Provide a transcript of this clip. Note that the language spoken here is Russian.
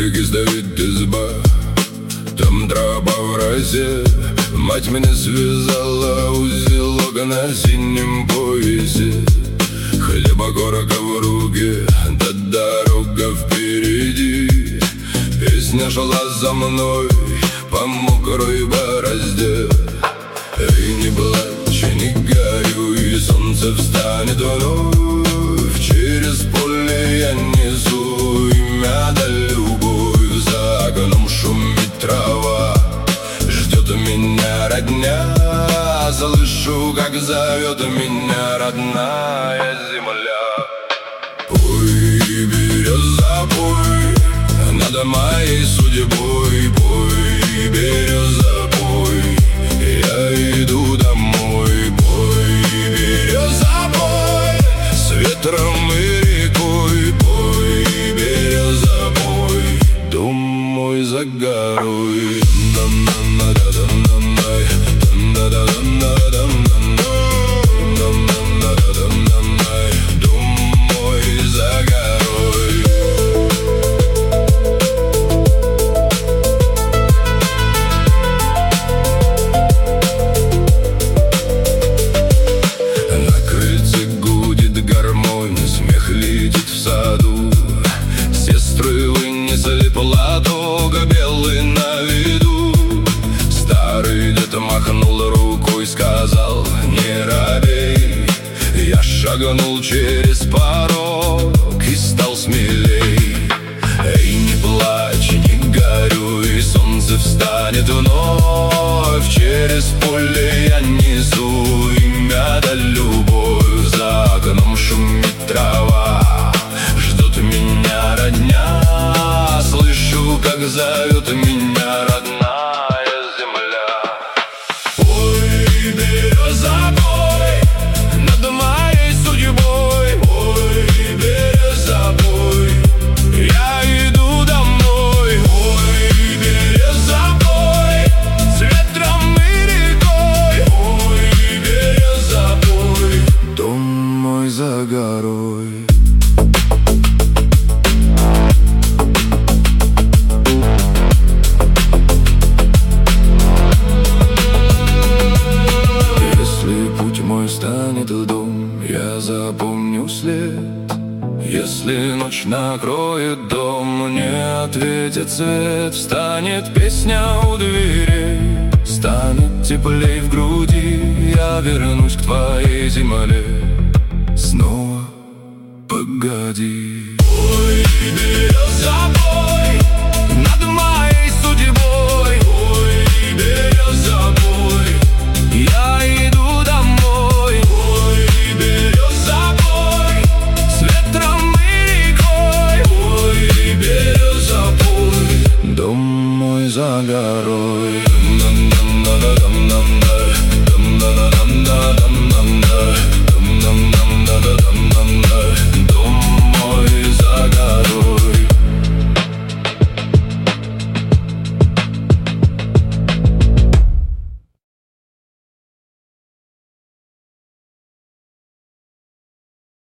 дворике стоит изба, там тропа в росе. Мать меня связала, узелок на синем поясе. Хлеба корка в руке, да дорога впереди. Песня шла за мной по мокрой борозде. Эй, не плачь, не горюй, солнце встанет вновь. Через поле я несу имя да любовь. За окном шумит трава, ждет меня родня. Слышу, как зовет меня родная земля. Пой, береза, пой над моей судьбой. Пой, береза, пой, я иду домой. Пой, береза, пой, с ветром и рекой. Пой, береза, пой, дом мой за горой. Дом мой за горой. На крыльце гудит гармонь, смех летит в саду. Сестры вынесли платок белый на виду. Старый дед махнул рукой, сказал: не робей. Я шагнул через порог и стал смелей. Эй, не плачь, не горюй, солнце встанет вновь. Через поле я несу имя да любовь. За окном шумит трава, ждут меня родня. Слышу, как зовет меня родная земля. Ой, береза, пой над моей судьбой. Ой, береза, пой, я иду домой. Ой, береза, пой, с ветром и рекой. Ой, береза, пой, дом мой за горой. Станет дом, я запомню след. Если ночь накроет дом, не ответит свет. Встанет песня у дверей, станет теплей в груди. Я вернусь к твоей земле снова, погоди. Ой, береза, пой над моей судьбой. Ой, береза, пой, я иду домой. Ой, береза, пой, с ветром и рекой. Ой, береза, пой, дом мой за горой.